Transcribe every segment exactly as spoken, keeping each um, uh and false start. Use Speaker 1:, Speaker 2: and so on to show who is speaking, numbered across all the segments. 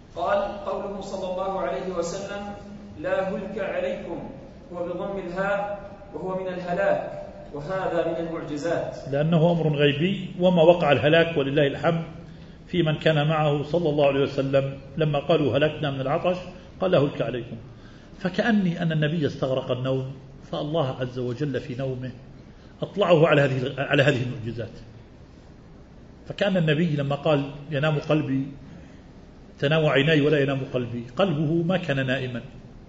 Speaker 1: قال قوله صلى الله عليه وسلم لا هلك عليكم هو بضم الهاء وهو من الهلاك، وهذا من المعجزات
Speaker 2: لأنه أمر غيبي، وما وقع الهلاك ولله الحمد في من كان معه صلى الله عليه وسلم لما قالوا هلكنا من العطش قال لا هلك عليكم. فكأني أن النبي استغرق النوم، فالله عز وجل في نومه أطلعه على هذه على هذه المعجزات. فكأن النبي لما قال ينام قلبي تنام عيناي ولا ينام قلبي، قلبه ما كان نائما،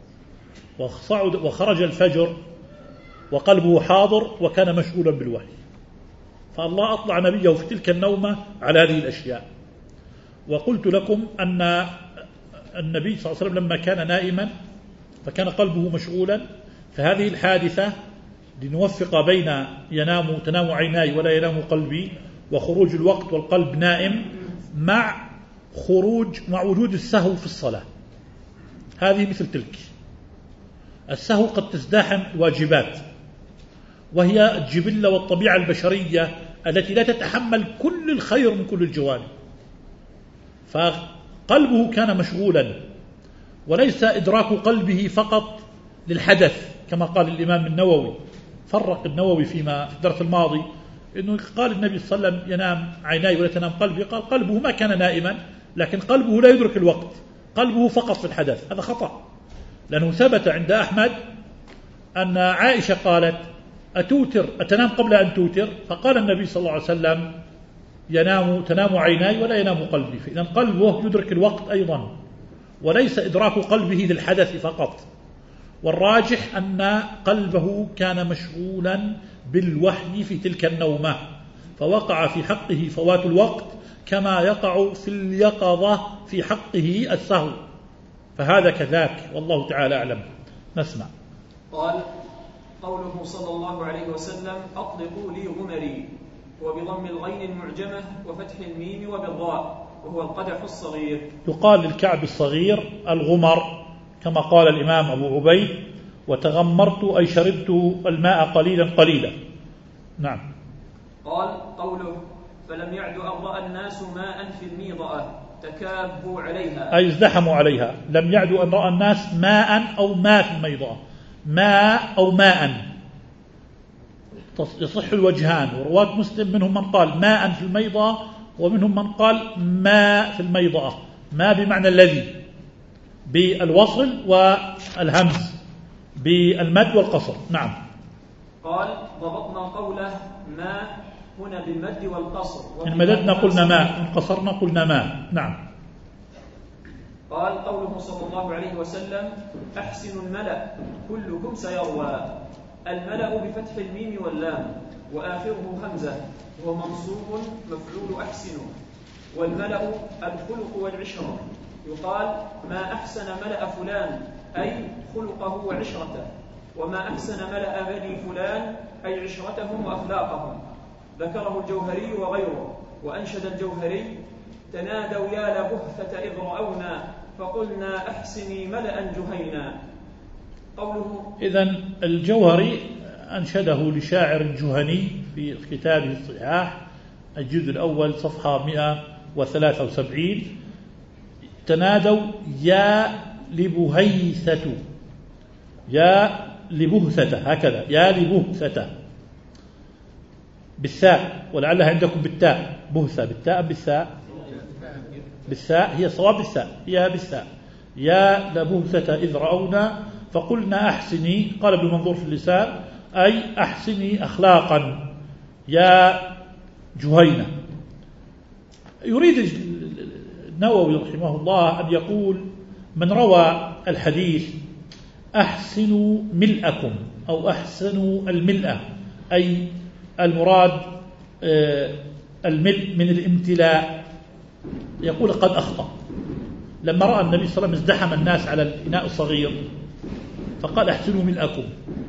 Speaker 2: وخرج الفجر وقلبه حاضر وكان مشغولا بالوحي، فالله أطلع نبيه في تلك النومة على هذه الأشياء. وقلت لكم أن النبي صلى الله عليه وسلم لما كان نائما فكان قلبه مشغولا، فهذه الحادثة لنوفق بين ينام تنام عيناي ولا ينام قلبي وخروج الوقت والقلب نائم مع خروج مع وجود السهو في الصلاة. هذه مثل تلك السهو قد تزدحم الواجبات، وهي الجبلة والطبيعة البشرية التي لا تتحمل كل الخير من كل الجوانب، فقلبه كان مشغولا، وليس إدراك قلبه فقط للحدث كما قال الإمام النووي. فرق النووي فيما في الدرس الماضي إنه قال النبي صلى الله عليه وسلم ينام عيناي ولا تنام قلبي، قال قلبه ما كان نائما لكن قلبه لا يدرك الوقت، قلبه فقط في الحدث. هذا خطأ، لأنه ثبت عند أحمد أن عائشة قالت أتوتر أتنام قبل أن توتر، فقال النبي صلى الله عليه وسلم ينام تنام عيناي ولا ينام قلبي، فإذا قلبه يدرك الوقت أيضا وليس إدراك قلبه للحدث فقط. والراجح أن قلبه كان مشغولا بالوحي في تلك النومة، فوقع في حقه فوات الوقت كما يقع في اليقظة في حقه السهو، فهذا كذاك والله تعالى أعلم. نسمع.
Speaker 1: قال قوله صلى الله عليه وسلم أطلقوا لي غمري، وبضم الغين المعجمة وفتح الميم وبالضاء، وهو القدح الصغير.
Speaker 2: يقال للكعب الصغير الغمر كما قال الإمام أبو عبيد وتغمرت أي شربت الماء قليلا قليلا. نعم.
Speaker 1: قال قوله فلم يعد أرضأ الناس ماء في الميضأة تكابوا عليها
Speaker 2: أي ازدحموا عليها. لم يعدوا أن رأى الناس ماء أو ماء في الميضأة، ماء أو ماء يصح الوجهان، ورواة مسلم منهم من قال ماء في الميضأة ومنهم من قال ماء في الميضأة، ما بمعنى الذي بالوصل والهمز بالمد والقصر. نعم.
Speaker 1: قال ضبطنا قوله ما هنا بالمد والقصر،
Speaker 2: إن مددنا قلنا ما، إن قصرنا قلنا ما. نعم.
Speaker 1: قال قوله صلى الله عليه وسلم أحسن الملأ كلكم سيروى، الملأ بفتح الميم واللام وآخره همزة وهو منصوب مفعول أحسن، والملأ الخلق والعشرة، يقال ما أحسن ملأ فلان أي خلقه وعشرته، وما أحسن ملأ بني فلان أي عشرتهم وأخلاقهم. ذكره الجوهري وغيره. وأنشد الجوهري تنادوا يا لبهثة إذ رأونا فقلنا أحسني ملأ جهينا. قوله
Speaker 2: إذن الجوهري أنشده لشاعر جهني في كتابه الصحاح الجزء الأول صفحة مئة وثلاثة وسبعين، تنادوا يا لبهيثة، يا لبهثة، هكذا يا لبهثة بالثاء، ولعلها عندكم بالتاء، بهثة بالتاء بالثاء، بالثاء هي صواب بالثاء، هي بالثاء. يا لبهثة إذ رأونا فقلنا أحسني، قال ابن منظور في اللسان أي أحسني أخلاقا يا جهينة. يريد النووي رحمه الله أن يقول من روى الحديث أحسنوا ملأكم أو أحسنوا الملأة، أي المراد الملء من الامتلاء، يقول قد أخطأ. لما رأى النبي صلى الله عليه وسلم ازدحم الناس على الإناء الصغير فقال أحسنوا ملأكم.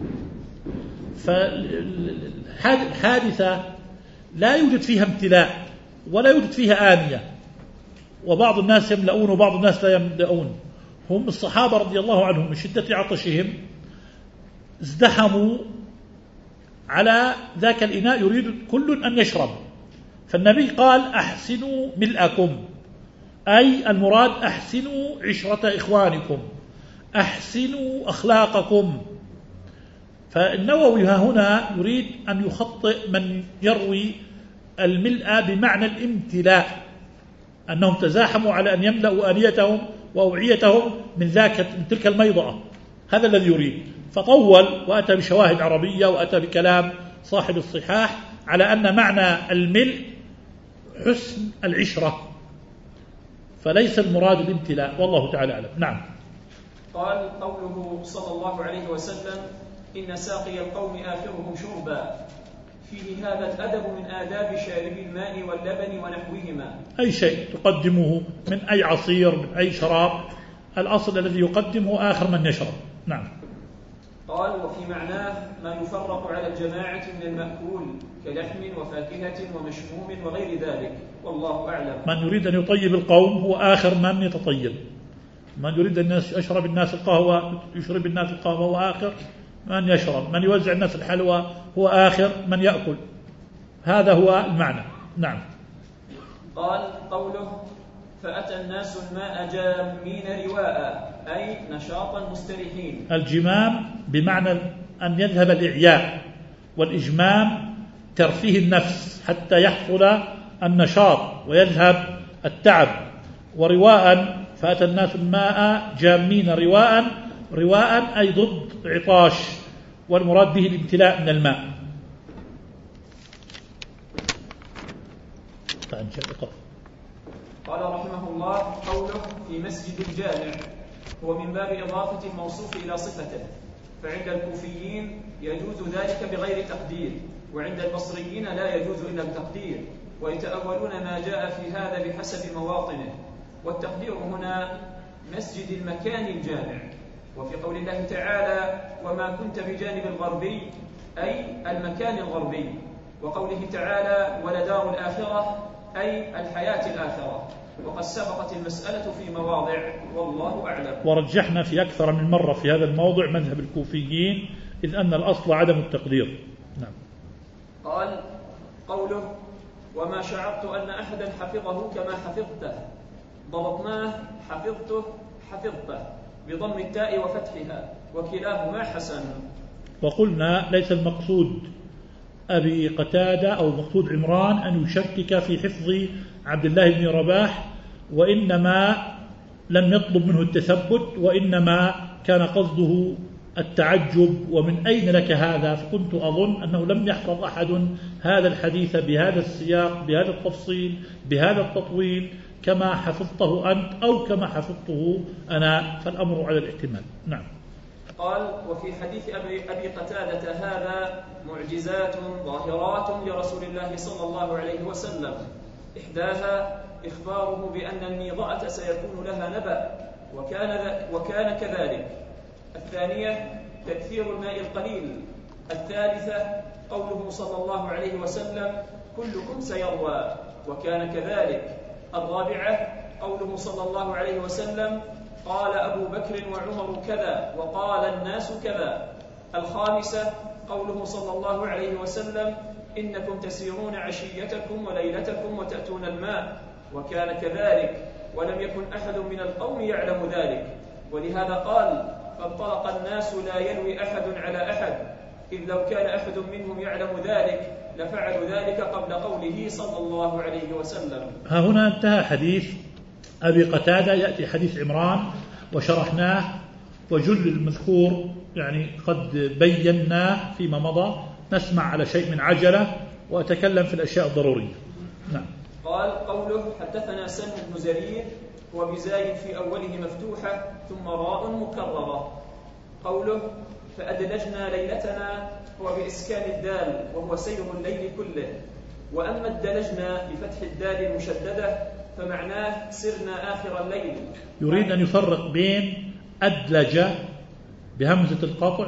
Speaker 2: فالحادثة لا يوجد فيها امتلاء ولا يوجد فيها آنية، وبعض الناس يملؤون وبعض الناس لا يملؤون. هم الصحابة رضي الله عنهم من شدة عطشهم ازدحموا على ذاك الإناء يريد كل أن يشرب، فالنبي قال أحسنوا ملأكم أي المراد أحسنوا عشرة إخوانكم، أحسنوا أخلاقكم. فالنووي هنا يريد أن يخطئ من يروي الملء بمعنى الامتلاء، أنهم تزاحموا على أن يملأوا آنيتهم وأوعيتهم من ذاك من تلك الميضأة، هذا الذي يريد، فطول وأتى بشواهد عربية وأتى بكلام صاحب الصحاح على أن معنى الملء حسن العشرة، فليس المراد الامتلاء، والله تعالى أعلم. نعم.
Speaker 1: قال قوله صلى الله عليه وسلم إن ساقي القوم آخرهم شربا، فيه هذا الأدب من آداب شارب الماء واللبن ونحوهما.
Speaker 2: أي شيء تقدمه من أي عصير من أي شراب، الأصل الذي يقدمه آخر من يشرب. نعم.
Speaker 1: قال وفي معناه ما يفرق على الجماعة من المأكول كلحم وفاكهة ومشموم وغير ذلك، والله أعلم.
Speaker 2: من يريد أن يطيب القوم هو آخر من يتطيب، من يريد أن يشرب الناس القهوة يشرب الناس القهوة هو آخر من يشرب، من يوزع الناس الحلوى هو آخر من يأكل، هذا هو المعنى. نعم.
Speaker 1: قال قوله فأتى الناس الماء جامين رواء، أي نشاطا مستريحين.
Speaker 2: الجمام بمعنى أن يذهب الإعياء، والإجمام ترفيه النفس حتى يحصل النشاط ويذهب التعب. ورواء فأتى الناس الماء جامين رواء، رواء أي ضد عطاش، والمراد به الامتلاء من الماء.
Speaker 1: قال رحمه الله قوله في مسجد الجامع هو من باب إضافة الموصوف إلى صفته، فعند الكوفيين يجوز ذلك بغير تقدير، وعند البصريين لا يجوز إلا بتقدير، ويتأولون ما جاء في هذا بحسب مواطنه، والتقدير هنا مسجد المكان الجامع. وفي قول الله تعالى وما كنت بجانب الغربي أي المكان الغربي، وقوله تعالى ولدار الآخرة أي الحياة الآخرة، وقد سبقت المسألة في مواضع، والله أعلم.
Speaker 2: ورجحنا في أكثر من مرة في هذا الموضع مذهب الكوفيين، إذ أن الأصل عدم التقدير. نعم.
Speaker 1: قال قوله وما شعرت أن أحدا حفظه كما حفظته، ضبطناه حفظته حفظته بضم التاء وفتحها، وكلاهما حسن.
Speaker 2: وقلنا ليس المقصود أبي قتادة أو مقصود عمران أن يشكك في حفظ عبد الله بن رباح، وإنما لم يطلب منه التثبت، وإنما كان قصده التعجب ومن أين لك هذا، فكنت أظن أنه لم يحفظ أحد هذا الحديث بهذا السياق بهذا التفصيل بهذا التطويل كما حفظته أنت أو كما حفظته أنا، فالأمر على الاحتمال. نعم.
Speaker 1: قال وفي حديث أبي, أبي قتادة هذا معجزات ظاهرات لرسول الله صلى الله عليه وسلم، إحداها إخباره بأن الميضأة سيكون لها نبأ، وكان, وكان كذلك. الثانية تكثير الماء القليل. الثالثة قوله صلى الله عليه وسلم كلكم سيروى، وكان كذلك. الرابعة قوله صلى الله عليه وسلم قال أبو بكر وعمر كذا وقال الناس كذا. الخامسة قوله صلى الله عليه وسلم إنكم تسيرون عشيتكم وليلتكم وتأتون الماء، وكان كذلك، ولم يكن أحد من القوم يعلم ذلك، ولهذا قال فانطلق الناس لا يلوي أحد على أحد، إذ لو كان أحد منهم يعلم ذلك لفعلوا ذلك قبل قوله صلى الله عليه وسلم.
Speaker 2: ها هنا انتهى حديث أبي قتادة، يأتي حديث عمران وشرحناه، وجل المذكور يعني قد بيناه فيما مضى، نسمع على شيء من عجلة وأتكلم في الأشياء الضرورية. نعم.
Speaker 1: قال قوله حدثنا سلم بن زرير وبزاي في أوله مفتوحة ثم راء مكررة. قوله فأدلجنا ليلتنا هو بإسكان الدال وهو سير الليل كله، وأما الدلجنا بفتح الدال المشددة فمعناه سرنا آخر الليل.
Speaker 2: يريد أن يفرق بين أدلج بهمزة القطع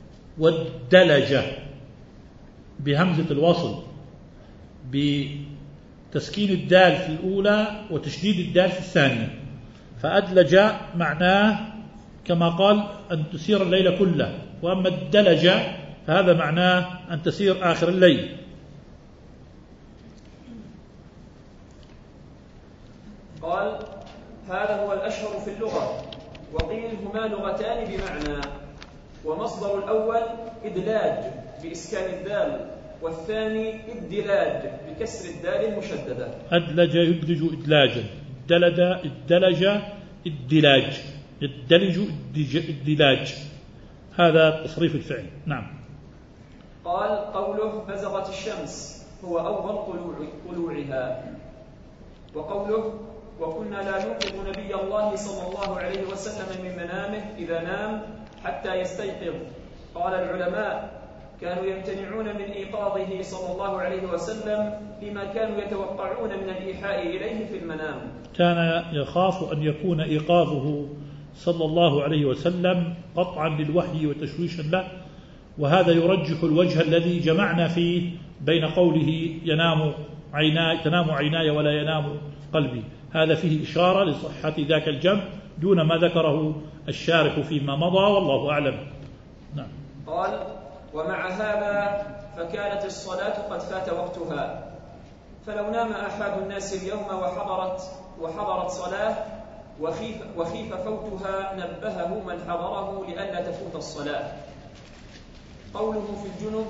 Speaker 2: والدلج بهمزة الوصل، بتسكين الدال في الأولى وتشديد الدال في الثانية. فأدلج معناه كما قال أن تسير الليل كله، وأما الدلج فهذا معناه أن تسير آخر الليل.
Speaker 1: قال هذا هو الأشهر في اللغة، وقيل هما لغتان بمعنى، ومصدر الأول إدلاج بإسكان الدال، والثاني إدلاج بكسر الدال المشددة. أدلج
Speaker 2: يدلج إدلاجا، الدلج الدلج الدلاج، الدلج الدلاج، هذا تصريف الفعل. نعم.
Speaker 1: قال قوله بزغت الشمس هو أول طلوع طلوعها، وقوله وكنا لا نوقظ نبي الله صلى الله عليه وسلم من منامه إذا نام حتى يستيقظ. قال العلماء كانوا يمتنعون من إيقاظه صلى الله عليه وسلم لما كانوا يتوقعون من الإيحاء إليه في المنام.
Speaker 2: كان يخاف أن يكون إيقاظه صلى الله عليه وسلم قطعا للوحي وتشويشا له، وهذا يرجح الوجه الذي جمعنا فيه بين قوله ينام عيناي تنام عيناي ولا ينام قلبي، هذا فيه إشارة لصحة ذاك الجمع دون ما ذكره الشارح فيما مضى، والله أعلم. نعم.
Speaker 1: قال ومع هذا فكانت الصلاة قد فات وقتها، فلو نام أحد الناس اليوم وحضرت وحضرت صلاة وخيف, وخيف فوتها نبهه من حضره لئلا تفوت الصلاة. قوله في الجنب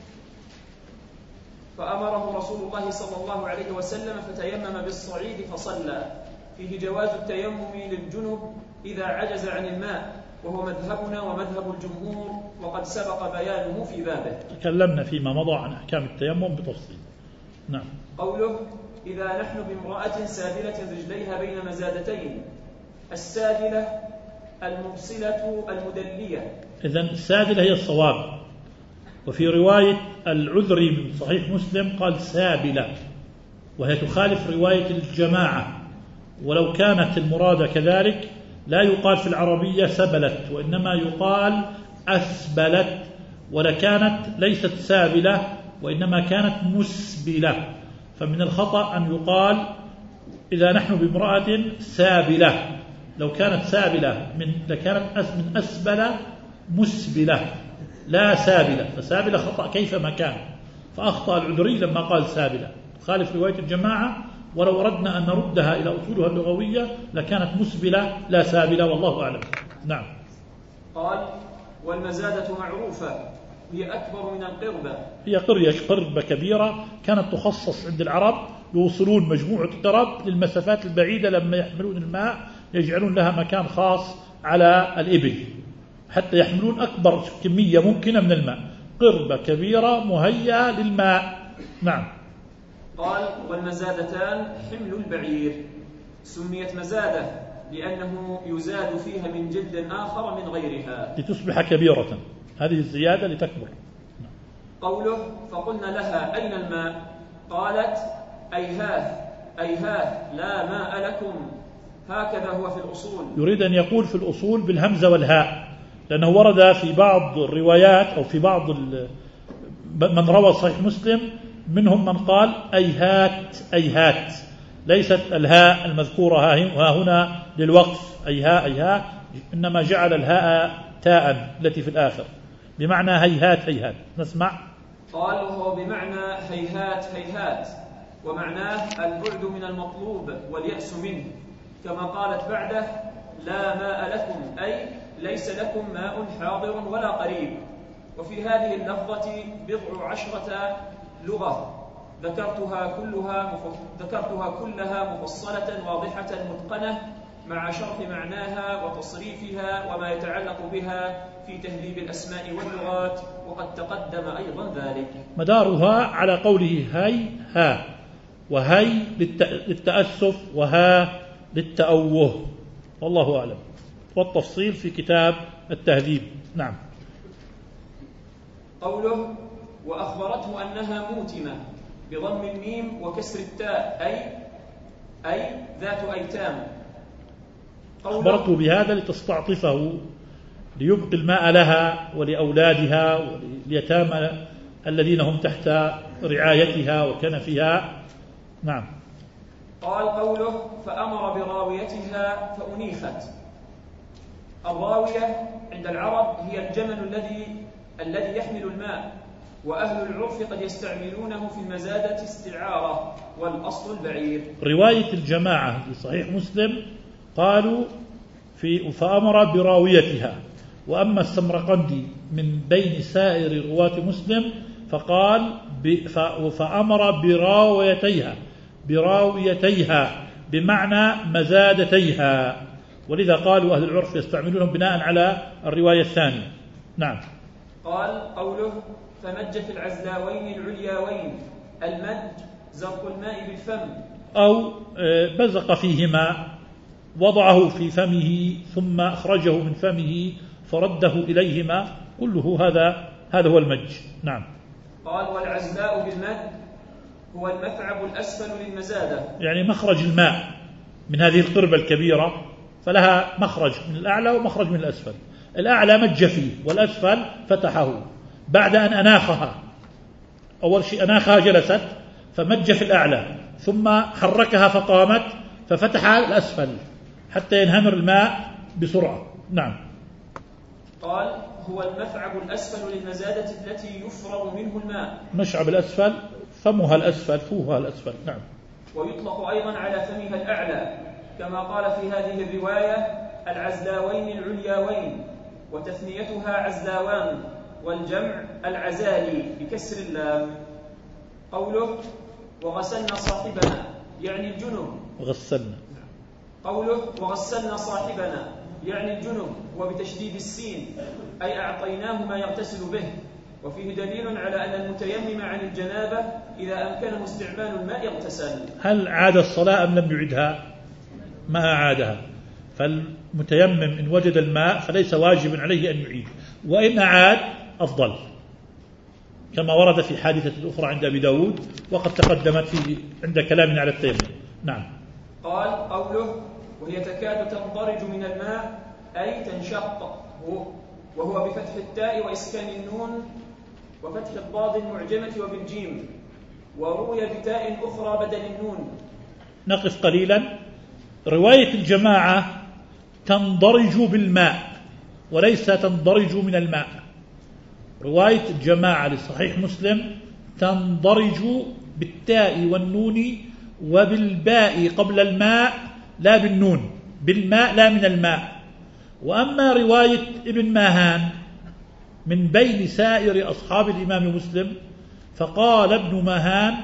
Speaker 1: فأمره رسول الله صلى الله عليه وسلم فتيمم بالصعيد فصلى، فيه جواز التيمم للجنب إذا عجز عن الماء، وهو مذهبنا ومذهب الجمهور، وقد سبق بيانه في بابه.
Speaker 2: تكلمنا فيما مضى عن أحكام التيمم بتفصيل. نعم.
Speaker 1: قوله إذا نحن بامرأة سادلة رجليها بين مزادتين، السادلة المبصلة المدلية.
Speaker 2: إذن السادلة هي الصواب، وفي رواية العذري من صحيح مسلم قال سابلة، وهي تخالف رواية الجماعة، ولو كانت المراد كذلك لا يقال في العربية سبلت، وإنما يقال أسبلت، ولكانت ليست سابلة وإنما كانت مسبلة، فمن الخطأ أن يقال إذا نحن بامرأة سابلة، لو كانت سابلة من لكانت من أسبل مسبلة لا سابلة، فسابلة خطأ كيفما كان، فأخطأ العذري لما قال سابلة، خالف رواية الجماعة، ولو أردنا أن نردها إلى أصولها اللغوية لكانت مسبلة لا سابلة، والله أعلم. نعم.
Speaker 1: قال والمزادة معروفة هي أكبر من القربة،
Speaker 2: هي قرية قربة كبيرة كانت تخصص عند العرب يوصلون مجموعة قرب للمسافات البعيدة، لما يحملون الماء يجعلون لها مكان خاص على الإبل حتى يحملون أكبر كمية ممكنة من الماء، قربة كبيرة مهيئة للماء. نعم.
Speaker 1: قال والمزادتان حمل البعير، سميت مزادة لأنه يزاد فيها من جلد آخر من غيرها
Speaker 2: لتصبح كبيرة، هذه الزيادة لتكبر.
Speaker 1: قوله فقلنا لها أين الماء؟ قالت أيهاه أيهاه لا ماء لكم، هكذا هو في الأصول.
Speaker 2: يريد أن يقول في الأصول بالهمزة والهاء، لأنه ورد في بعض الروايات أو في بعض من روى صحيح مسلم منهم من قال أيهات أيهات، ليست الهاء المذكورة ها هنا للوقف أيها أيها، إنما جعل الهاء تاء التي في الآخر بمعنى هيهات هيهات. نسمع.
Speaker 1: قال وهو بمعنى هيهات هيهات، ومعناه البعد من المطلوب واليأس منه، كما قالت بعده لا ماء لكم، أي ليس لكم ماء حاضر ولا قريب. وفي هذه اللفظة بضع عشرة لغة ذكرتها كلها ذكرتها كلها مفصلة واضحة متقنة مع شرح معناها وتصريفها وما يتعلق بها في تهذيب الأسماء واللغات، وقد تقدم أيضا ذلك.
Speaker 2: مدارها على قوله هاي ها، وهي للتأسف وها للتأوه، والله أعلم، والتفصيل في كتاب التهذيب. نعم.
Speaker 1: قوله وأخبرته أنها موتمة بضم الميم وكسر التاء، أي أي ذات أيتام.
Speaker 2: أخبرته بهذا لتستعطفه ليبقي الماء لها ولأولادها وليتامى الذين هم تحت رعايتها وكنفها. نعم.
Speaker 1: قال قوله فأمر براويتها فأنيخت. الراوية عند العرب هي الجمل الذي الذي يحمل الماء، وأهل العرف قد يستعملونه في المزادة استعارة، والأصل البعير.
Speaker 2: رواية الجماعة في صحيح مسلم قالوا في فأمر براويتها. وأما السمرقندي من بين سائر رواة مسلم فقال فأمر براويتيها براويتيها بمعنى مزادتيها، ولذا قالوا أهل العرف يستعملونهم بناء على الرواية الثانية. نعم.
Speaker 1: قال قوله فمج في العزلاوين العلياوين، المج زرق الماء بالفم
Speaker 2: أو بزق فيهما، وضعه في فمه ثم أخرجه من فمه فرده إليهما، كله هذا هذا هو المج. نعم.
Speaker 1: قال والعزلاء بالمد هو المثعب الأسفل للمزادة،
Speaker 2: يعني مخرج الماء من هذه القربة الكبيرة فلها مخرج من الأعلى ومخرج من الأسفل. الأعلى مج فيه والأسفل فتحه بعد أن أناخها. أول شيء أناخها جلست فمج في الأعلى، ثم حركها فقامت ففتح الأسفل حتى ينهمر الماء بسرعة. نعم.
Speaker 1: قال هو المثعب الأسفل للمزادة التي يفرغ منه الماء.
Speaker 2: مشعب الأسفل فمها الأسفل فوها الأسفل. نعم.
Speaker 1: ويطلق أيضا على فمها الأعلى كما قال في هذه الرواية العزلاوين العلياوين، وتثنيتها عزلاوان، والجمع العزالي بكسر اللام. قوله وغسلنا صاحبنا يعني الجنب.
Speaker 2: غسلنا.
Speaker 1: قوله وغسلنا صاحبنا يعني الجنب وبتشديد السين، أي أعطيناه ما يغتسل به. وفيه دليل على أن المتيمم عن الجنابة إذا أمكنه استعمال الماء يغتسل.
Speaker 2: هل عاد الصلاة أم لم يعدها؟ ما أعادها. فالمتيمم إن وجد الماء فليس واجبا عليه أن يعيد، وإن أعاد أفضل، كما ورد في حادثة أخرى عند أبي داود وقد تقدمت في عند كلامنا على التيمم. نعم.
Speaker 1: قال قوله وهي تكاد تنضرج من الماء أي تنشق، وهو بفتح التاء وإسكان النون وفتح الضاد المعجمة وبالجيم، وروي بتاء أخرى بدل النون.
Speaker 2: نقف قليلا. رواية الجماعة تنضرج بالماء وليس تنضرج من الماء. رواية الجماعة لصحيح مسلم تنضرج بالتاء والنون وبالباء قبل الماء لا بالنون، بالماء لا من الماء. وأما رواية ابن ماهان من بين سائر أصحاب الإمام مسلم فقال ابن ماهان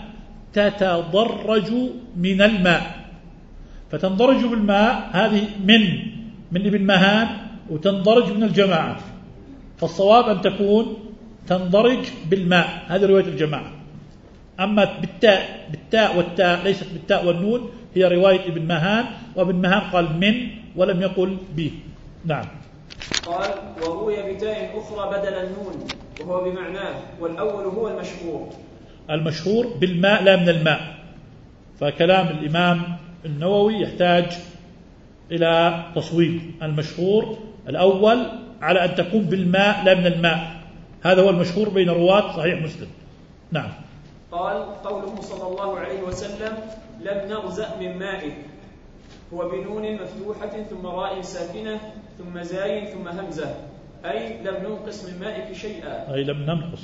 Speaker 2: تتضرج من الماء. فتنضرج بالماء هذه من من ابن ماهان وتنضرج من الجماعة، فالصواب أن تكون تنضرج بالماء، هذه رواية الجماعة. أما بالتاء بالتاء والتاء ليست بالتاء والنون هي رواية ابن ماهان، وابن ماهان قال من ولم يقل به. نعم.
Speaker 1: قال وروي بتاء أخرى بدل النون وهو بمعناه، والأول هو المشهور.
Speaker 2: المشهور بالماء لا من الماء. فكلام الإمام النووي يحتاج إلى تصويب. المشهور الأول على أن تكون بالماء لا من الماء، هذا هو المشهور بين رواة صحيح مسلم. نعم.
Speaker 1: قال قوله صلى الله عليه وسلم لم نغزأ من مائك، هو بنون مفتوحة ثم راء ساكنة ثم زاي ثم همزة، أي لم ننقص من مائك شيئا،
Speaker 2: أي لم ننقص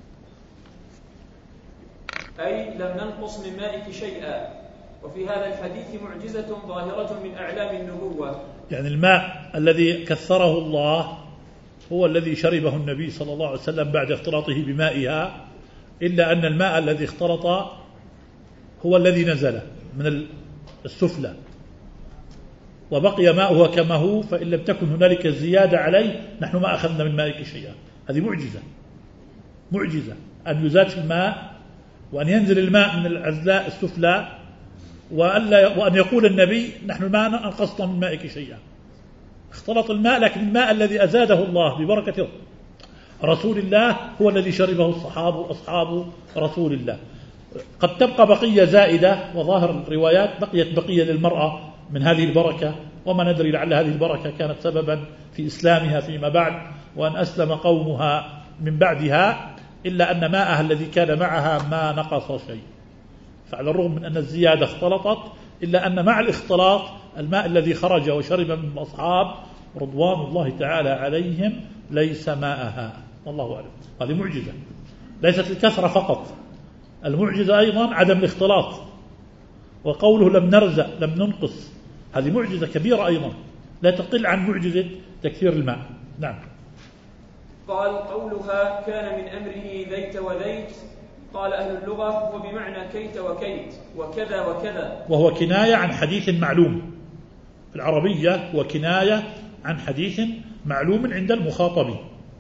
Speaker 1: أي لم ننقص من مائك شيئا. وفي هذا الحديث معجزة ظاهرة من أعلام النبوة.
Speaker 2: يعني الماء الذي كثره الله هو الذي شربه النبي صلى الله عليه وسلم بعد اختلاطه بمائها، إلا أن الماء الذي اختلط هو الذي نزل من السفلى وبقي ماؤها كما هو، فإن لم تكن هنالك زيادة عليه نحن ما أخذنا من مائك شيئا. هذه معجزة معجزة أن يزاد في الماء وأن ينزل الماء من العزلاء السفلى، وأن يقول النبي نحن ما أنقصنا من مائك شيئا. اختلط الماء، لكن الماء الذي أزاده الله ببركة رسول الله هو الذي شربه الصحابة أصحاب رسول الله. قد تبقى بقية زائدة، وظاهر الروايات بقيت بقية للمرأة من هذه البركة، وما ندري لعل هذه البركة كانت سببا في إسلامها فيما بعد وأن أسلم قومها من بعدها، إلا أن ماءها الذي كان معها ما نقص شيء. فعلى الرغم من أن الزيادة اختلطت، إلا أن مع الاختلاط الماء الذي خرج وشرب من الأصحاب رضوان الله تعالى عليهم ليس ماءها، والله أعلم. هذه معجزة، ليست الكثرة فقط، المعجزة أيضا عدم الاختلاط. وقوله لم نرزق لم ننقص هذه معجزة كبيرة أيضا لا تقل عن معجزة تكثير الماء. نعم.
Speaker 1: قال قولها كان من أمره ذيت وذيت، قال أهل اللغة هو بمعنى كيت وكيت وكذا وكذا،
Speaker 2: وهو كناية عن حديث معلوم في العربية، وكناية عن حديث معلوم عند المخاطبين.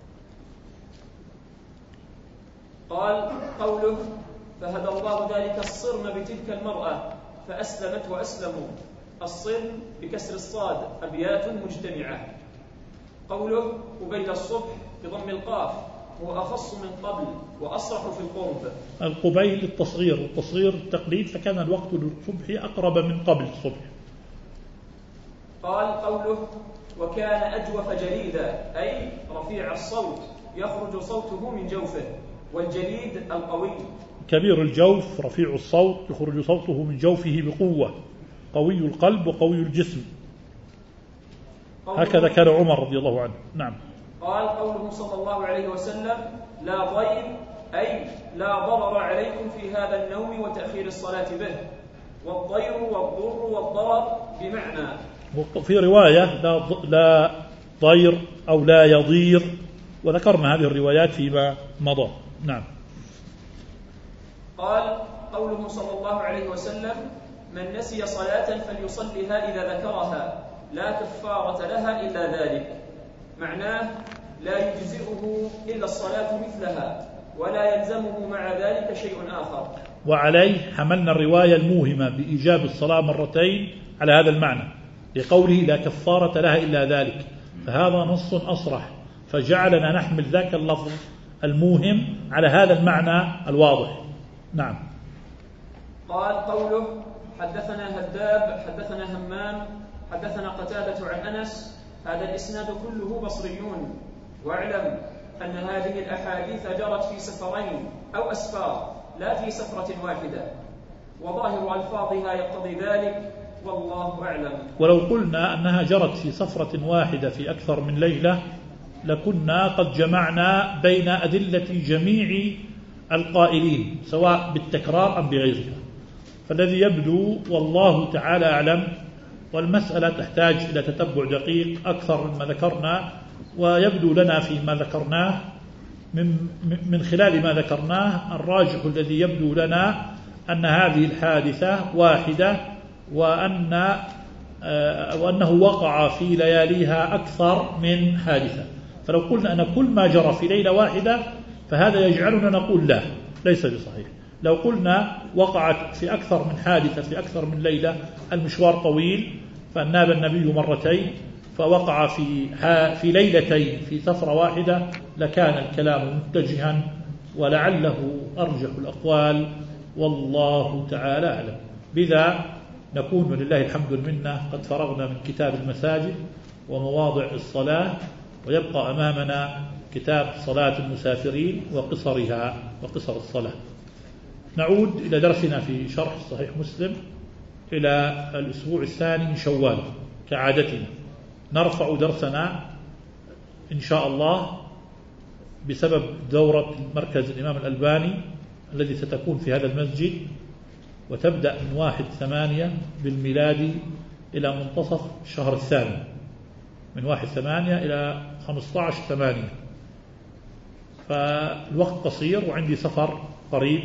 Speaker 1: قال قوله فهدى الله ذلك الصرم بتلك المرأة فأسلمت وأسلموا، الصرم بكسر الصاد أبيات مجتمعة. قوله قبيل الصبح بضم القاف هو أخص من قبل وأصرح في القرب.
Speaker 2: القبيل التصغير، والتصغير التقليد، فكان الوقت للصبح أقرب من قبل الصبح.
Speaker 1: قال قوله وكان أجوف جليدا أي رفيع الصوت يخرج صوته من جوفه، والجليد القوي.
Speaker 2: كبير الجوف رفيع الصوت يخرج صوته من جوفه بقوة، قوي القلب وقوي الجسم. هكذا كان عمر رضي الله عنه. نعم.
Speaker 1: قال قوله صلى الله عليه وسلم لا ضير أي لا ضرر عليكم في هذا النوم وتأخير الصلاة به، والضير والضر والضرر بمعنى.
Speaker 2: في رواية لا لا ضير أو لا يضير، وذكرنا هذه الروايات فيما مضى. نعم.
Speaker 1: قال قوله صلى الله عليه وسلم من نسي صلاة فليصلها إذا ذكرها لا كفارة لها إلا ذلك، معناه لا يجزئه إلا الصلاة مثلها ولا يلزمه مع ذلك شيء آخر.
Speaker 2: وعليه حملنا الرواية الموهمة بإيجاب الصلاة مرتين على هذا المعنى، لقوله لا كفارة لها إلا ذلك، فهذا نص أصرح، فجعلنا نحمل ذاك اللفظ الموهم على هذا المعنى الواضح. نعم.
Speaker 1: قال قوله حدثنا هداب حدثنا همام حدثنا قتادة عن أنس، هذا الإسناد كله بصريون. واعلم أن هذه الأحاديث جرت في سفرين أو أسفار لا في سفرة واحدة، وظاهر ألفاظها يقتضي ذلك والله أعلم.
Speaker 2: ولو قلنا أنها جرت في سفرة واحدة في أكثر من ليلة لكنا قد جمعنا بين أدلة جميع القائلين سواء بالتكرار أم بغيرها، فالذي يبدو والله تعالى أعلم، والمسألة تحتاج إلى تتبع دقيق أكثر مما ذكرنا، ويبدو لنا فيما ذكرناه من, من خلال ما ذكرناه الراجح الذي يبدو لنا أن هذه الحادثة واحدة، وأن وأنه وقع في لياليها أكثر من حادثة. فلو قلنا أن كل ما جرى في ليلة واحدة فهذا يجعلنا نقول لا، ليس بصحيح. لو قلنا وقعت في أكثر من حادثة في أكثر من ليلة، المشوار طويل فناب النبي مرتين فوقع في في ليلتين في سفرة واحدة، لكان الكلام متجها ولعله أرجح الأقوال والله تعالى أعلم. بذا نكون لله الحمد والمنة قد فرغنا من كتاب المساجد ومواضع الصلاة، ويبقى أمامنا كتاب صلاة المسافرين وقصرها وقصر الصلاة. نعود إلى درسنا في شرح صحيح مسلم إلى الأسبوع الثاني من شوال كعادتنا. نرفع درسنا إن شاء الله بسبب دورة مركز الإمام الألباني الذي ستكون في هذا المسجد، وتبدأ من واحد ثمانية بالميلادي إلى منتصف الشهر الثاني، من واحد ثمانية إلى خمسة عشر ثمانية، فالوقت قصير وعندي سفر قريب،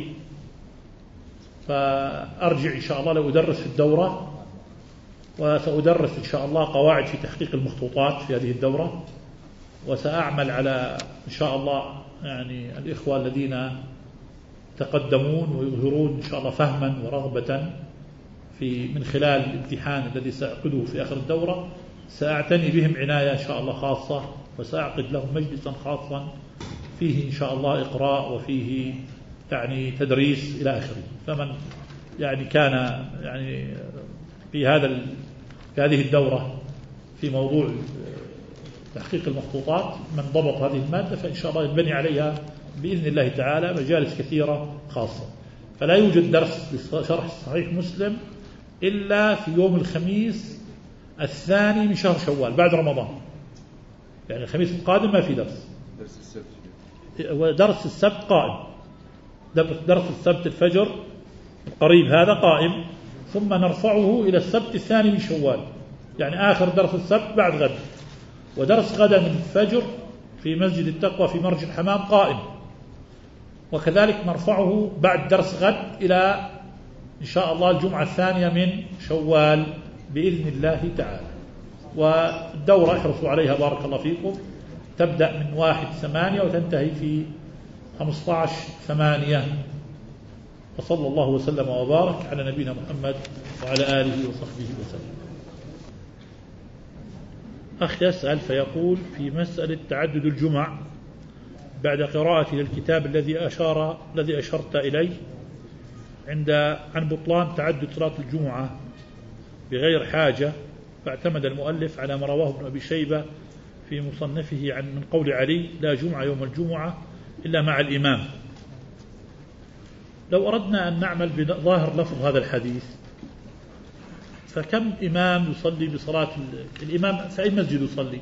Speaker 2: فأرجع إن شاء الله لأدرس في الدورة، وسأدرس إن شاء الله قواعد في تحقيق المخطوطات في هذه الدورة، وسأعمل على إن شاء الله يعني الإخوة الذين تقدمون ويظهرون إن شاء الله فهما ورغبة في من خلال الامتحان الذي سأعقده في آخر الدورة، سأعتني بهم عناية إن شاء الله خاصة، وسأعقد لهم مجلسا خاصا فيه إن شاء الله إقراء وفيه يعني تدريس إلى آخره. فمن يعني كان يعني في هذا في هذه الدورة في موضوع تحقيق المخطوطات من ضبط هذه المادة، فإن شاء الله ينبني عليها بإذن الله تعالى مجالس كثيرة خاصة. فلا يوجد درس لشرح صحيح مسلم إلا في يوم الخميس الثاني من شهر شوال بعد رمضان، يعني الخميس القادم ما في درس. درس السبت ودرس السبت قائم، درس السبت الفجر القريب هذا قائم، ثم نرفعه إلى السبت الثاني من شوال يعني آخر درس السبت بعد غد، ودرس غدا من الفجر في مسجد التقوى في مرج الحمام قائم، وكذلك نرفعه بعد درس غد إلى إن شاء الله الجمعة الثانية من شوال بإذن الله تعالى. والدورة احرصوا عليها بارك الله فيكم، تبدأ من واحد ثمانية وتنتهي في خمسة عشر ثمانية. وصلى الله وسلم وبارك على نبينا محمد وعلى آله وصحبه وسلم. أخ يسأل فيقول في مسألة تعدد الجمع بعد قراءتي للكتاب الذي أشار الذي أشرت إليه عند عن بطلان تعدد صلاة الجمعة بغير حاجة، فاعتمد المؤلف على ما رواه ابن أبي شيبة في مصنفه عن من قول علي لا جمعة يوم الجمعة إلا مع الإمام. لو أردنا أن نعمل بظاهر لفظ هذا الحديث، فكم إمام يصلي بصلاة الإمام في أي مسجد يصلي؟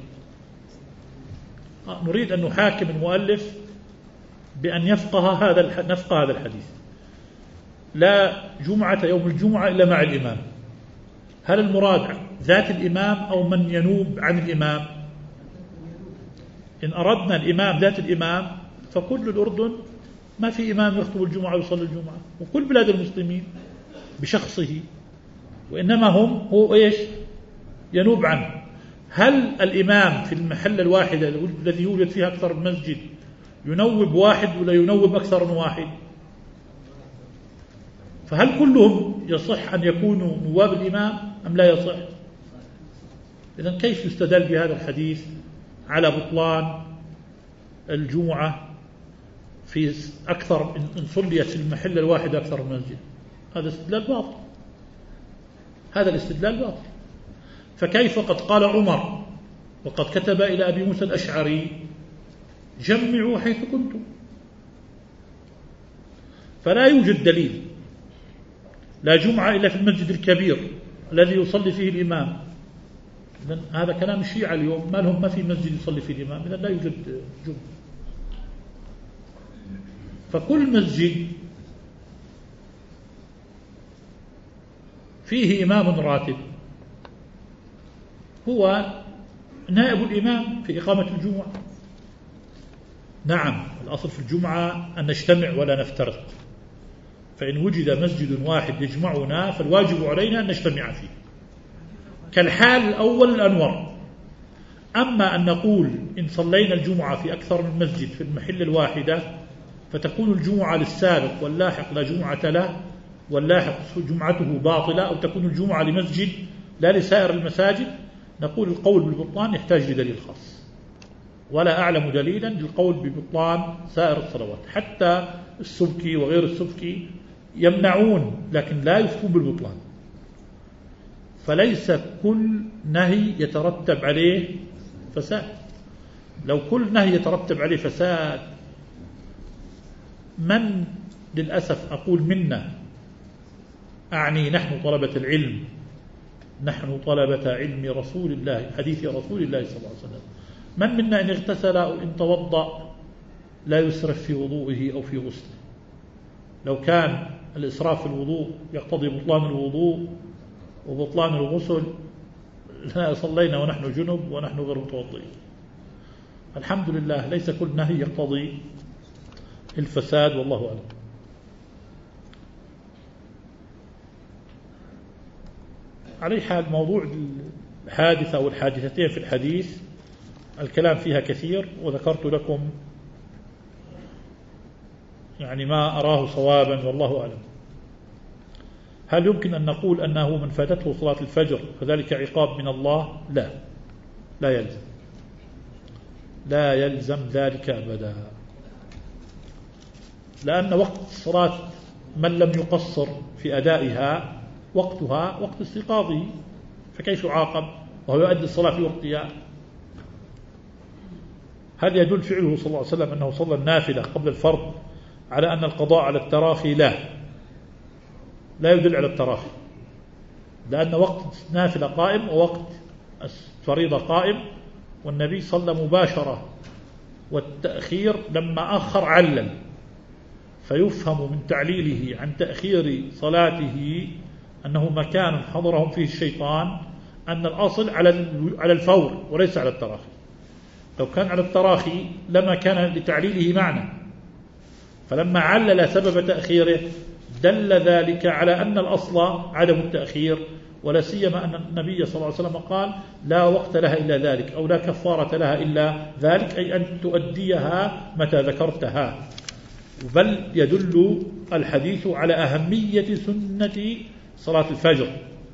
Speaker 2: نريد أن نحاكم المؤلف بأن يفقه هذا نفقه هذا الحديث، لا جمعة يوم الجمعة إلا مع الإمام. هل المراد ذات الإمام أو من ينوب عن الإمام؟ إن أردنا الإمام ذات الإمام فكل الأردن ما في إمام يخطب الجمعة ويصلي الجمعة، وكل بلاد المسلمين بشخصه، وإنما هم هو إيش ينوب عنه. هل الإمام في المحل الواحد الذي يوجد فيها أكثر من مسجد ينوب واحد ولا ينوب أكثر من واحد؟ فهل كلهم يصح أن يكونوا نواب الإمام أم لا يصح؟ إذن كيف يستدل بهذا الحديث على بطلان الجمعة في أكثر إن صليت في المحل الواحد أكثر من مسجد؟ هذا استدلال باطل، هذا الاستدلال باطل. فكيف قد قال عمر وقد كتب إلى أبي موسى الأشعري جمعوا حيث كنتم، فلا يوجد دليل لا جمعة إلا في المسجد الكبير الذي يصلي فيه الإمام. إذن هذا كلام الشيعة اليوم، ما لهم ما في مسجد يصلي فيه الإمام، إذن لا يوجد جمعة. فكل مسجد فيه إمام راتب هو نائب الإمام في إقامة الجمعة. نعم الأصل في الجمعة أن نجتمع ولا نفترق، فإن وجد مسجد واحد يجمعنا فالواجب علينا أن نجتمع فيه كالحال الأول الأنور. أما أن نقول إن صلينا الجمعة في أكثر من مسجد في المحل الواحدة فتكون الجمعة للسابق واللاحق لا جمعة له، واللاحق جمعته باطلة، أو تكون الجمعة لمسجد لا لسائر المساجد، نقول القول بالبطلان يحتاج لدليل خاص، ولا أعلم دليلا للقول ببطلان سائر الصلوات. حتى السبكي وغير السبكي يمنعون لكن لا يفتون بالبطلان. فليس كل نهي يترتب عليه فساد. لو كل نهي يترتب عليه فساد، من للأسف أقول منا، أعني نحن طلبة العلم، نحن طلبة علم رسول الله حديث رسول الله صلى الله عليه وسلم، من منا إن اغتسل أو إن توضأ لا يسرف في وضوئه أو في غسله؟ لو كان الإسراف في الوضوء يقتضي بطلان الوضوء وبطلان الغسل لا صلينا ونحن جنب ونحن غير متوضئين. الحمد لله ليس كل نهي يقتضي الفساد، والله أعلم. على حال موضوع الحادثة أو الحادثتين في الحديث الكلام فيها كثير، وذكرت لكم يعني ما أراه صوابا والله أعلم. هل يمكن أن نقول أنه من فاتته صلاة الفجر فذلك عقاب من الله؟ لا، لا يلزم، لا يلزم ذلك أبدا، لأن وقت صلاة من لم يقصر في أدائها وقتها وقت استيقاظه، فكيف يعاقب وهو يؤدي الصلاة في وقتها؟ هل يدل فعله صلى الله عليه وسلم أنه صلى النافلة قبل الفرض على أن القضاء على التراخي؟ لا، لا يدل على التراخي، لأن وقت نافلة قائم ووقت الفريضة قائم، والنبي صلى مباشرة، والتأخير لما أخر علل، فيفهم من تعليله عن تأخير صلاته أنه مكان حضرهم فيه الشيطان أن الأصل على الفور وليس على التراخي. لو كان على التراخي لما كان لتعليله معنى، فلما علل سبب تأخيره دل ذلك على أن الأصل عدم التأخير، ولا سيما أن النبي صلى الله عليه وسلم قال لا وقت لها إلا ذلك، أو لا كفارة لها إلا ذلك، أي أن تؤديها متى ذكرتها. بل يدل الحديث على أهمية سنة صلاة الفجر،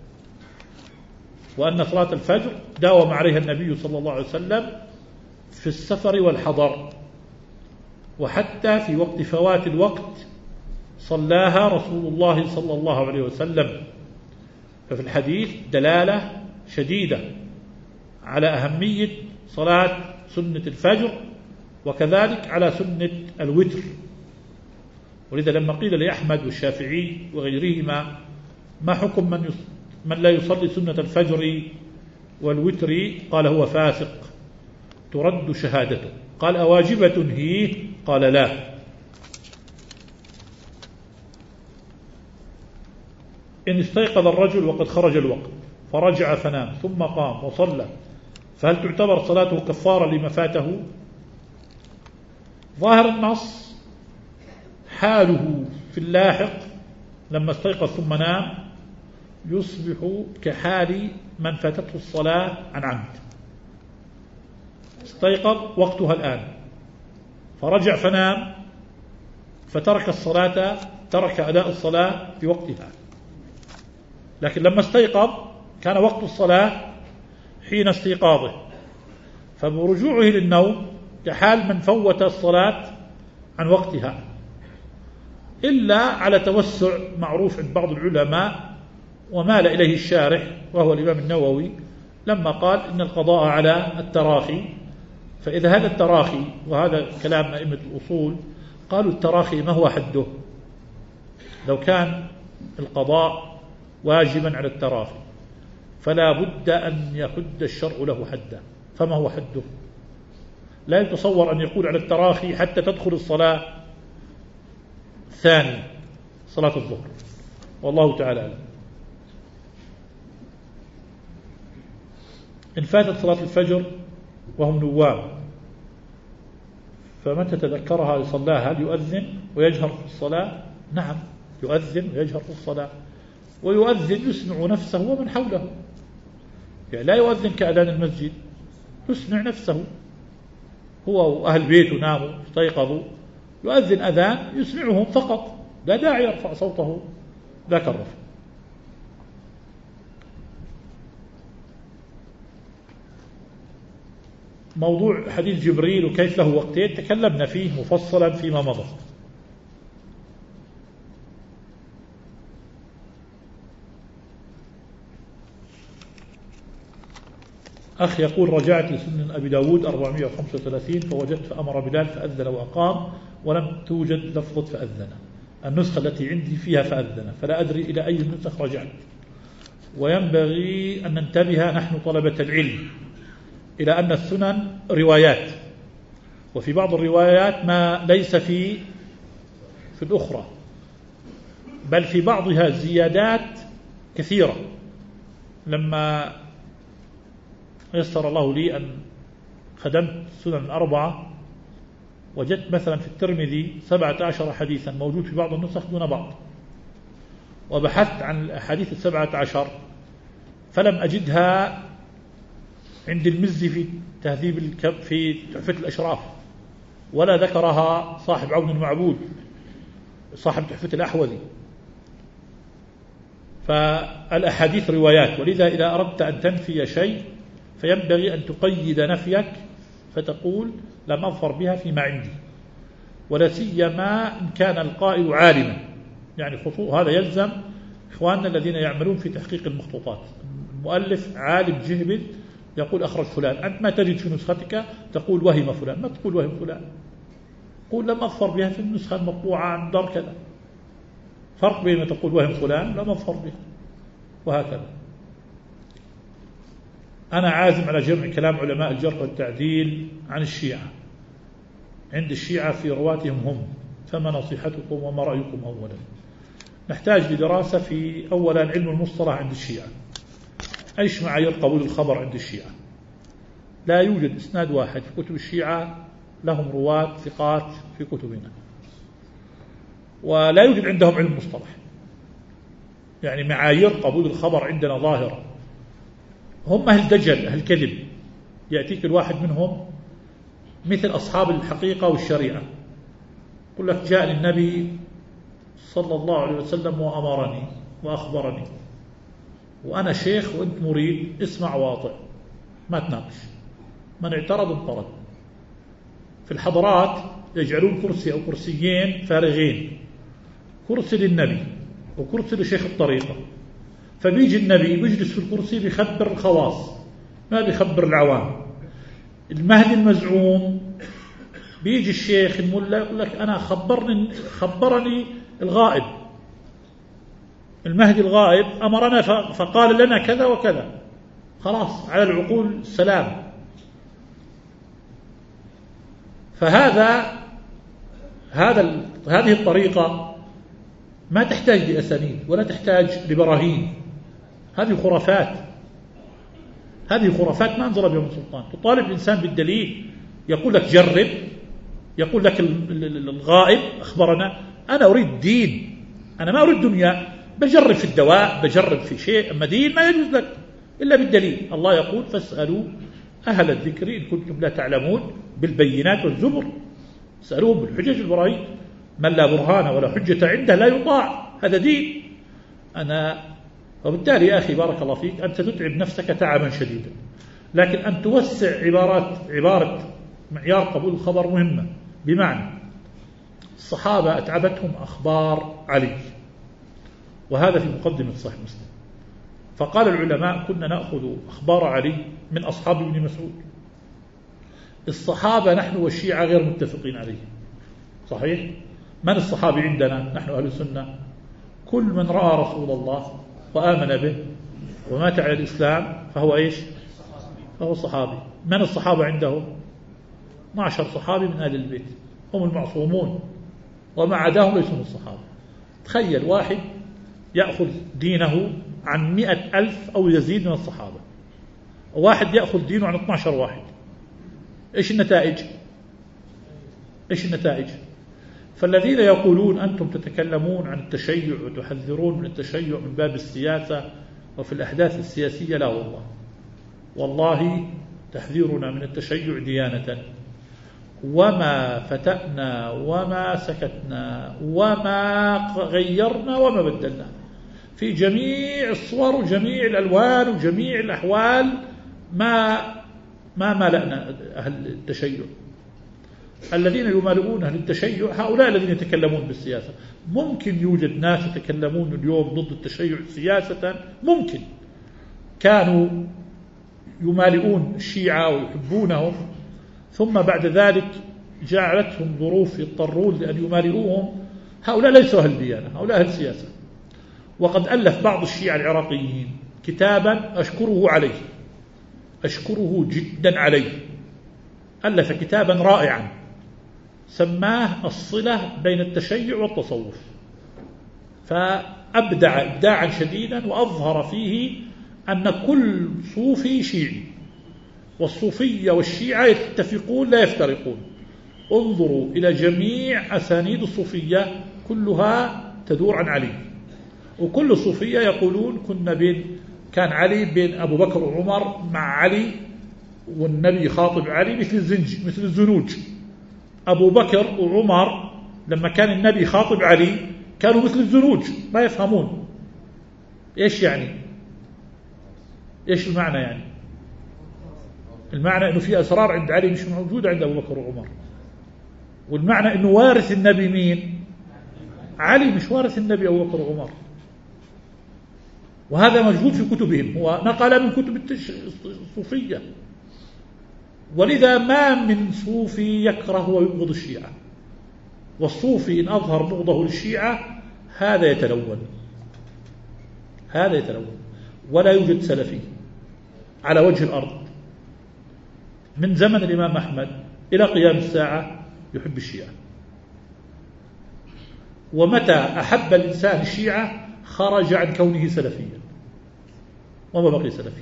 Speaker 2: وأن صلاة الفجر داوم عليها النبي صلى الله عليه وسلم في السفر والحضر، وحتى في وقت فوات الوقت صلاها رسول الله صلى الله عليه وسلم. ففي الحديث دلالة شديدة على أهمية صلاة سنة الفجر، وكذلك على سنة الوتر. ولذا لما قيل لأحمد والشافعي وغيرهما ما حكم من, من لا يصلي سنة الفجر والوتر، قال هو فاسق ترد شهادته. قال أواجبة هي؟ قال لا. إن استيقظ الرجل وقد خرج الوقت فرجع فنام ثم قام وصلى، فهل تعتبر صلاته كفارة لما فاته؟ ظاهر النص حاله في اللاحق لما استيقظ ثم نام يصبح كحال من فاتته الصلاة عن عمد. استيقظ وقتها الآن فرجع فنام فترك الصلاة، ترك أداء الصلاة في وقتها. لكن لما استيقظ كان وقت الصلاة حين استيقاظه، فبرجوعه للنوم كحال من فوت الصلاة عن وقتها، إلا على توسع معروف عند بعض العلماء ومال إليه الشارح وهو الإمام النووي لما قال إن القضاء على التراخي. فإذا هذا التراخي، وهذا كلام أئمة الأصول، قالوا التراخي ما هو حده؟ لو كان القضاء واجبا على التراخي فلا بد أن يحد الشرع له حدا، فما هو حده؟ لا يتصور أن يقول على التراخي حتى تدخل الصلاة الثانية صلاة الظهر، والله تعالى أعلم. إن فاتت صلاة الفجر وهم نوام فمتى تذكرها صلاها، هل يؤذن ويجهر في الصلاة؟ نعم يؤذن ويجهر في الصلاة، ويؤذن يسمع نفسه ومن حوله، يعني لا يؤذن كأذان المسجد، يسمع نفسه هو وأهل بيته ناموا استيقظوا، يؤذن أذان يسمعهم فقط، لا داعي يرفع صوته ذاك الرفع. موضوع حديث جبريل وكيف له وقتين تكلمنا فيه مفصلا فيما مضى. أخ يقول رجعت لسنن أبي داود أربعمائة وخمسة وثلاثين فوجدت فأمر بلال فأذن وأقام ولم توجد لفظة فأذن. النسخة التي عندي فيها فأذن، فلا أدري إلى أي النسخ رجعت. وينبغي أن ننتبه نحن طلبة العلم إلى أن السنن روايات، وفي بعض الروايات ما ليس في في الأخرى، بل في بعضها زيادات كثيرة. لما يسر الله لي أن خدمت سنن الأربعة وجدت مثلا في الترمذي سبعة عشر حديثا موجود في بعض النسخ دون بعض، وبحثت عن الأحاديث السبعة عشر فلم أجدها عند المزي في تهذيب الكب في تحفة الأشراف، ولا ذكرها صاحب عون المعبود صاحب تحفة الأحوذي. فالأحاديث روايات، ولذا إذا أردت أن تنفي شيء فينبغي أن تقيد نفيك فتقول لم أظفر بها فيما عندي، ولا سيما إن كان القائل عالما. يعني خطوط هذا يلزم إخواننا الذين يعملون في تحقيق المخطوطات، المؤلف عالم جهبذ يقول أخرج فلان، أنت ما تجد في نسختك تقول وهم فلان، ما تقول وهم فلان، قول لم أظفر بها في النسخة المطبوعة عن دار كذا. فرق بين ما تقول وهم فلان لم أظفر بها، وهكذا. أنا عازم على جمع كلام علماء الجرح والتعديل عن الشيعة، عند الشيعة في رواتهم هم، فما نصيحتكم وما رأيكم؟ أولا نحتاج لدراسة في أولا علم المصطلح عند الشيعة، إيش معايير قبول الخبر عند الشيعة؟ لا يوجد إسناد واحد في كتب الشيعة لهم رواة ثقات في كتبنا، ولا يوجد عندهم علم مصطلح. يعني معايير قبول الخبر عندنا ظاهرة. هم أهل دجل، أهل كذب. يأتيك الواحد منهم مثل أصحاب الحقيقة والشريعة، يقول لك جاء النبي صلى الله عليه وسلم وأمرني وأخبرني، وأنا شيخ وأنت مريد، اسمع واطع، ما تناقش، من اعترض انطرد. في الحضارات يجعلون كرسي أو كرسيين فارغين، كرسي للنبي وكرسي لشيخ الطريقة، فبيجي النبي بيجلس في الكرسي بيخبر الخواص ما بيخبر العوام. المهدي المزعوم بيجي الشيخ الملا يقول لك أنا خبرني خبرني الغائب، المهدي الغائب أمرنا فقال لنا كذا وكذا، خلاص على العقول السلام. فهذا هذا هذه الطريقة ما تحتاج لأسانيد ولا تحتاج لبراهين، هذه خرافات، هذه خرافات ما أنزل بها من سلطان. تطالب الإنسان بالدليل، يقول لك جرب، يقول لك الغائب أخبرنا. أنا أريد دين، أنا ما أريد دنيا. بجرب في الدواء، بجرب في شيء، أما دين ما يجوز لك إلا بالدليل. الله يقول فاسألوا أهل الذكر إن كنتم لا تعلمون بالبينات والزبر، اسألوهم بالحجج والبراهين. من لا برهان ولا حجة عنده لا يطاع، هذا دين. أنا وبالتالي يا أخي بارك الله فيك أنت تتعب نفسك تعبا شديدا، لكن أن توسع عبارات عبارة معيار قبول الخبر مهمة. بمعنى الصحابة أتعبتهم أخبار علي، وهذا في مقدمة صحيح مسلم. فقال العلماء كنا نأخذ أخبار علي من أصحاب ابن مسعود. الصحابة نحن والشيعة غير متفقين عليه، صحيح؟ من الصحابي عندنا نحن أهل السنة؟ كل من رأى رسول الله وآمن به ومات على الإسلام فهو إيش؟ فهو صحابي. من الصحابة عنده؟ اثنا عشر صحابي من أهل البيت هم المعصومون، وما عداهم ليسوا من الصحابة. تخيل واحد يأخذ دينه عن مئة ألف أو يزيد من الصحابة، وواحد يأخذ دينه عن اثنا عشر واحد. إيش النتائج؟ إيش النتائج؟ فالذين يقولون أنتم تتكلمون عن التشيع وتحذرون من التشيع من باب السياسة وفي الأحداث السياسية، لا والله، والله تحذيرنا من التشيع ديانة، وما فتأنا وما سكتنا وما غيرنا وما بدلنا في جميع الصور وجميع الألوان وجميع الأحوال، ما ما ملأنا أهل التشيع. الذين يمالئون أهل التشيع هؤلاء الذين يتكلمون بالسياسة. ممكن يوجد ناس يتكلمون اليوم ضد التشيع سياسة، ممكن كانوا يمالئون الشيعة ويحبونهم، ثم بعد ذلك جعلتهم ظروف يضطرون لأن يمالئوهم. هؤلاء ليسوا أهل ديانة، هؤلاء أهل سياسة. وقد ألف بعض الشيعة العراقيين كتابا أشكره عليه، أشكره جدا عليه. ألف كتابا رائعا سماه الصلة بين التشيع والتصوف، فأبدع إبداعا شديدا وأظهر فيه أن كل صوفي شيعي، والصوفية والشيعة يتفقون لا يفترقون. انظروا إلى جميع أسانيد الصوفية كلها تدور عن علي، وكل الصوفية يقولون كنا بين كان علي بين أبو بكر وعمر مع علي، والنبي خاطب علي مثل الزنج مثل الزنوج. أبو بكر وعمر لما كان النبي خاطب علي كانوا مثل الزنوج، ما يفهمون. إيش يعني؟ إيش المعنى يعني؟ المعنى أنه في أسرار عند علي مش موجودة عند أبو بكر وعمر، والمعنى أنه وارث النبي مين؟ علي، مش وارث النبي أبو بكر وعمر. وهذا موجود في كتبهم، هو نقل من كتب الصوفية. ولذا ما من صوفي يكره ويبغض الشيعة، والصوفي إن أظهر بغضه للشيعة هذا يتلون، هذا يتلون. ولا يوجد سلفي على وجه الأرض من زمن الإمام أحمد إلى قيام الساعة يحب الشيعة. ومتى أحب الإنسان الشيعة خرج عن كونه سلفيا. وما بقي سلفي.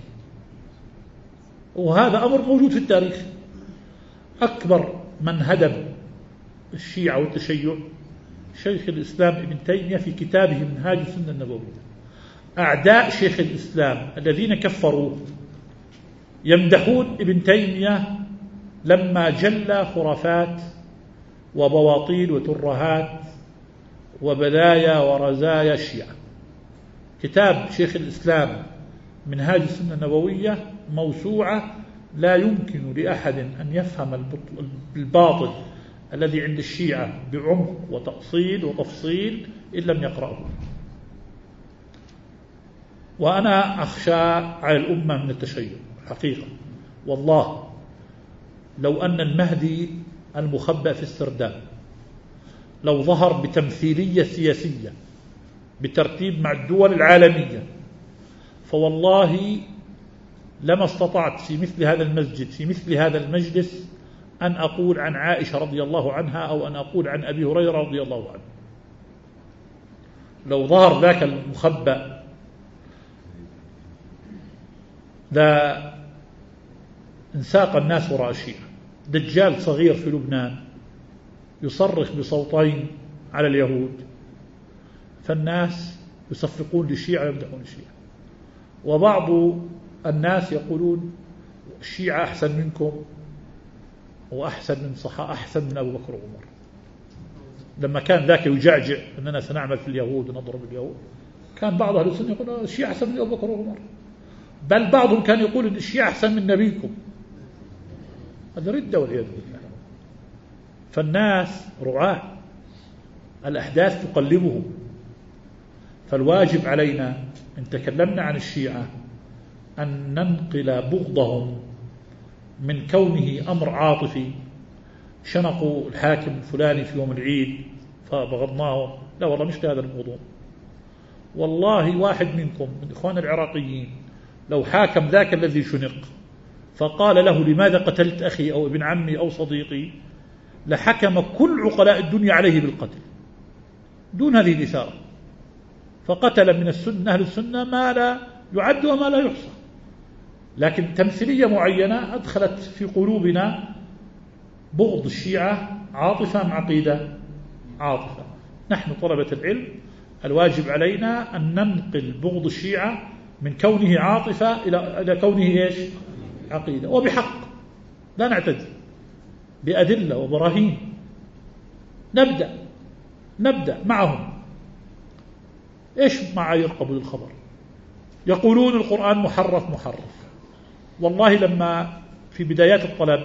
Speaker 2: وهذا أمر موجود في التاريخ. أكبر من هدم الشيعة والتشيع شيخ الإسلام ابن تيمية في كتابه منهاج السنة النبوية. أعداء شيخ الإسلام الذين كفروه يمدحون ابن تيمية لما جلى خرافات وبواطيل وترهات وبلايا ورزايا الشيعة. كتاب شيخ الإسلام منهاج السنة النبوية موسوعة لا يمكن لأحد أن يفهم الباطل الذي عند الشيعة بعمق وتأصيل وتفصيل إن لم يقرأه. وأنا أخشى على الأمة من التشيع حقيقة. والله لو أن المهدي المخبأ في السرداب لو ظهر بتمثيلية سياسية بترتيب مع الدول العالمية، فوالله لما استطعت في مثل هذا المسجد في مثل هذا المجلس أن أقول عن عائشة رضي الله عنها أو أن أقول عن أبي هريرة رضي الله عنه. لو ظهر ذاك المخبأ لا انساق الناس وراء الشيعة. دجال صغير في لبنان يصرخ بصوتين على اليهود، فالناس يصفقون للشيعة ويمدحون الشيعة. وبعض الناس يقولون الشيعة أحسن منكم وأحسن من صحا أحسن من أبو بكر وعمر. لما كان ذاك يجعجع أننا سنعمل في اليهود ونضرب اليهود، كان بعض أهل السنة يقول الشيعة أحسن من أبو بكر وعمر، بل بعضهم كان يقول أن الشيعة أحسن من نبيكم. هذا ردة والعياذ بالله. فالناس رعاة، الأحداث تقلبهم. فالواجب علينا إن تكلمنا عن الشيعة أن ننقل بغضهم من كونه أمر عاطفي، شنقوا الحاكم الفلاني في يوم العيد فبغضناه، لا والله مش هذا الموضوع. والله واحد منكم من إخوان العراقيين لو حاكم ذاك الذي شنق فقال له لماذا قتلت أخي أو ابن عمي أو صديقي، لحكم كل عقلاء الدنيا عليه بالقتل دون هذه الإثارة. فقتل من السنة أهل السنة ما لا يعد وما لا يحصى. لكن تمثيلية معينة أدخلت في قلوبنا بغض الشيعة عاطفة مع عقيدة عاطفة. نحن طلبة العلم الواجب علينا أن ننقل بغض الشيعة من كونه عاطفة إلى كونه إيش؟ عقيدة، وبحق لا نعتدي، بأدلة وبراهين. نبدأ نبدأ معهم. إيش معايير قبول الخبر؟ يقولون القرآن محرف محرف. والله لما في بدايات الطلب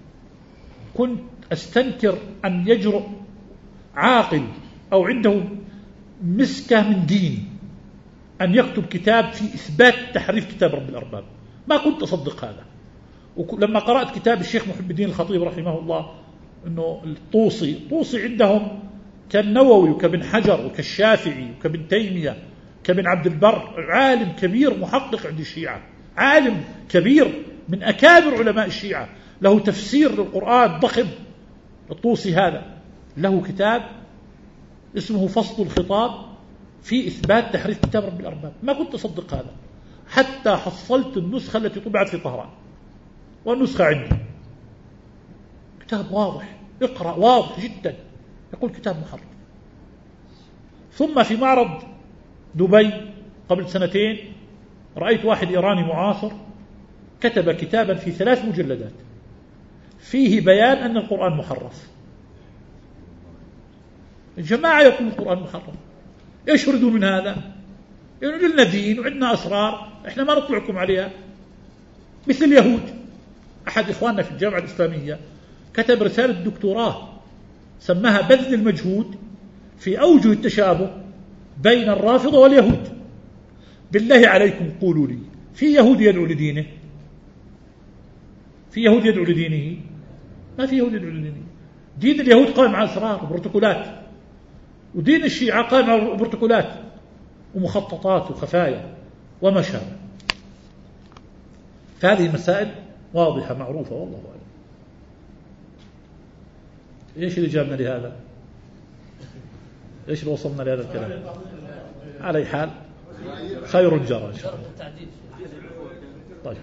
Speaker 2: كنت أستنكر أن يجرؤ عاقل أو عنده مسكة من دين أن يكتب كتاب في إثبات تحريف كتاب رب الأرباب. ما كنت أصدق هذا. ولما قرأت كتاب الشيخ محب الدين الخطيب رحمه الله أنه الطوسي طوسي عندهم كالنووي وكابن حجر وكالشافعي وكابن تيمية كابن عبد البر، عالم كبير محقق عند الشيعة، عالم كبير من أكابر علماء الشيعة، له تفسير للقرآن ضخم. الطوسي هذا له كتاب اسمه فصل الخطاب في إثبات تحريف كتاب رب الأرباب. ما كنت أصدق هذا حتى حصلت النسخة التي طبعت في طهران، والنسخة عندي كتاب واضح، اقرأ واضح جدا، يقول كتاب محرف. ثم في معرض دبي قبل سنتين رأيت واحد إيراني معاصر كتب كتابا في ثلاث مجلدات فيه بيان أن القرآن محرف. الجماعة يقول القرآن محرف، إيش يريدون من هذا؟ يعني لنا دين وعندنا أسرار إحنا ما نطلعكم عليها مثل اليهود. أحد إخواننا في الجامعة الإسلامية كتب رسالة دكتوراه سماها بذل المجهود في أوجه التشابه بين الرافضة واليهود. بالله عليكم قولوا لي، في يهود يدعو لدينه؟ في يهود يدعو لدينه؟ ما في يهود يدعو لدينه. دين اليهود قائم على أسرار وبروتوكولات، ودين الشيعة قائم على بروتوكولات ومخططات وخفايا وما شابه. فهذه مسائل واضحة معروفة والله أعلم. إيش اللي جابنا لهذا؟ إيش اللي وصلنا لهذا الكلام؟ على أي حال خير جرى إن شاء الله. طيب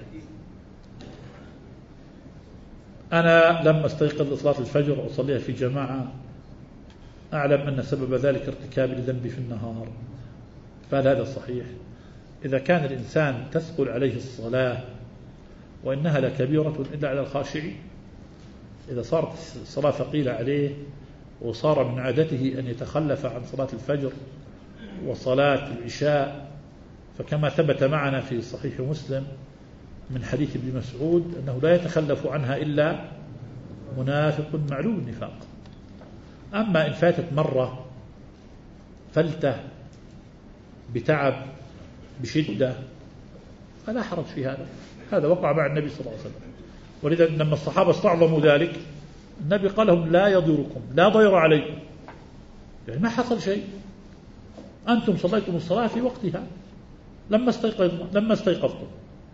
Speaker 2: أنا لما استيقظ لصلاة الفجر وأصليها في جماعة أعلم أن سبب ذلك ارتكاب الذنب في النهار، فهل هذا صحيح؟ إذا كان الإنسان تثقل عليه الصلاة وإنها لكبيرة إلا على الخاشعين، إذا صارت الصلاة ثقيلة عليه وصار من عادته أن يتخلف عن صلاة الفجر وصلاة العشاء، فكما ثبت معنا في صحيح مسلم من حديث ابن مسعود أنه لا يتخلف عنها إلا منافق معلوم النفاق. أما إن فاتت مرة فلتة بتعب بشدة فلا حرج في هذا، هذا وقع مع النبي صلى الله عليه وسلم. ولذا لما الصحابة استعظموا ذلك النبي قال لهم لا يضركم لا ضير عليكم، يعني ما حصل شيء، أنتم صليتم الصلاة في وقتها لما استيقظتم لما استيقظتم.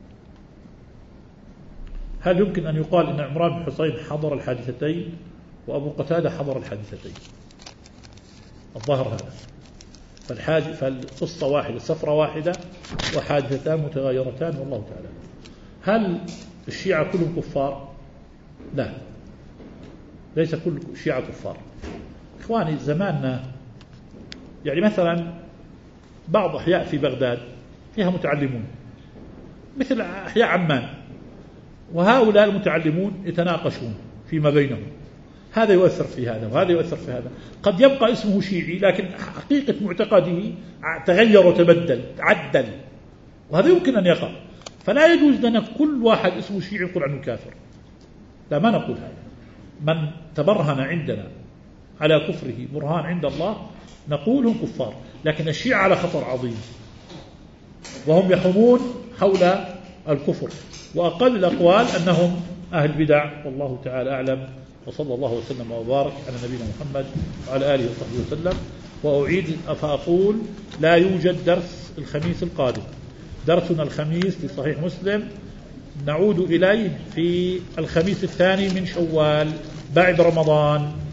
Speaker 2: هل يمكن أن يقال إن عمران بن حصين حضر الحادثتين وأبو قتادة حضر الحادثتين؟ الظاهر هذا، فالحاج فالقصة واحدة سفرة واحدة وحادثتان متغيرتان والله تعالى. هل الشيعة كلهم كفار؟ لا، ليس كل الشيعة كفار إخواني. زماننا يعني مثلا بعض أحياء في بغداد فيها متعلمون مثل أحياء عمان، وهؤلاء المتعلمون يتناقشون فيما بينهم، هذا يؤثر في هذا وهذا يؤثر في هذا، قد يبقى اسمه شيعي لكن حقيقة معتقده تغير وتبدل عدل، وهذا يمكن أن يقع. فلا يجوز لنا كل واحد اسمه شيعي يقول عنه كافر، لا، ما نقول هذا. من تبرهن عندنا على كفره برهان عند الله نقول هم كفار، لكن الشيعة على خطر عظيم وهم يحومون حول الكفر، وأقل الأقوال أنهم أهل بدع، والله تعالى أعلم. وصلى الله وسلم وبارك على نبينا محمد وعلى آله وصحبه وسلم. وأعيد فأقول لا يوجد درس الخميس القادم، درسنا الخميس في صحيح مسلم نعود إليه في الخميس الثاني من شوال بعد رمضان.